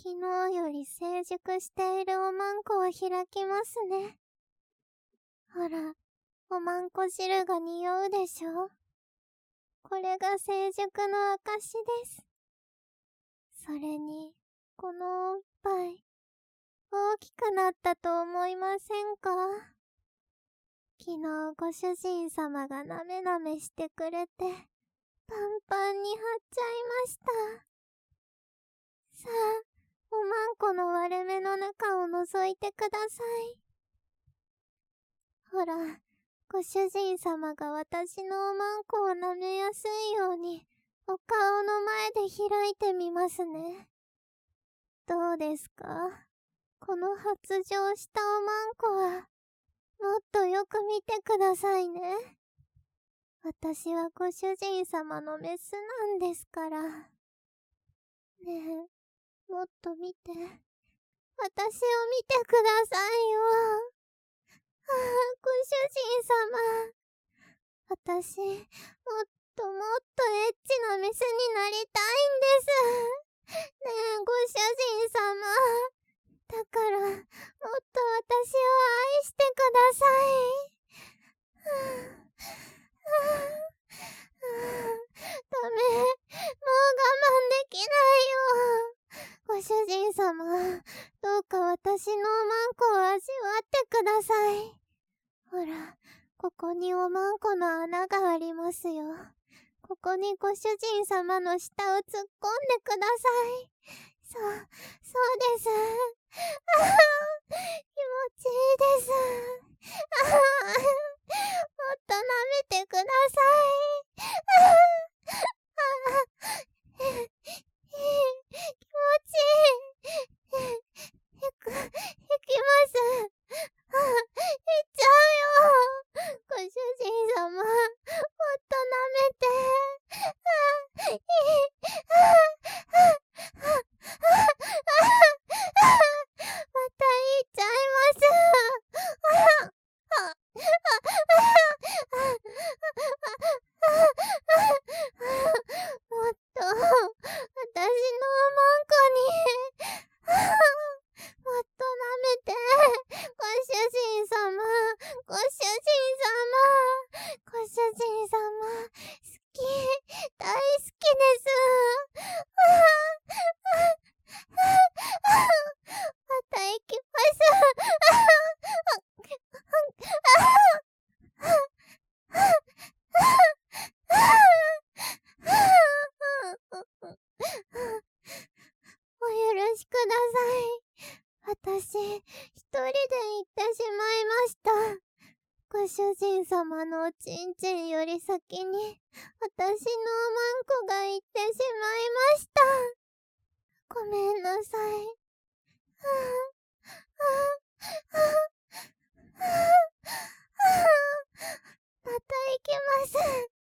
昨日より成熟しているおまんこを開きますね。ほら、おまんこ汁が匂うでしょ。これが成熟の証です。それに、このおっぱい、大きくなったと思いませんか？昨日ご主人様がなめなめしてくれて、パンパンに張っちゃいました。さあ、おまんこの割れ目の中を覗いてください。ほら、ご主人様が私のおまんこを舐めやすいように、お顔の前で開いてみますね。どうですか？この発情したおまんこは、もっとよく見てくださいね。私はご主人様のメスなんですから。ねえ、もっと見て。私を見てくださいよ。ご主人様。私、もっともっとエッチなメスになりたいんです。ねえ、ご主人様。だから、もっと私を愛してください。ダメ。もう我慢できないよ。ご主人様、どうか私のおまんこを味わってください。ほら、ここにおまんこの穴がありますよ。ここにご主人様の舌を突っ込んでください。そう、そうです。気持ちいいです。もっと舐めてください。気持ちいい。引きます。行っちゃうよ。ご主人様、もっと舐めて。また行っちゃいます。もっと、私のおまんこに、もっと舐めて。ご主人様、ご主人様、ご主人様、好き、大好きです。また行きます。お許しください。私、一人で行ってしまいました。ご主人様のおちんちんより先に、私のおまんこが行ってしまいました。ごめんなさい。また行きます。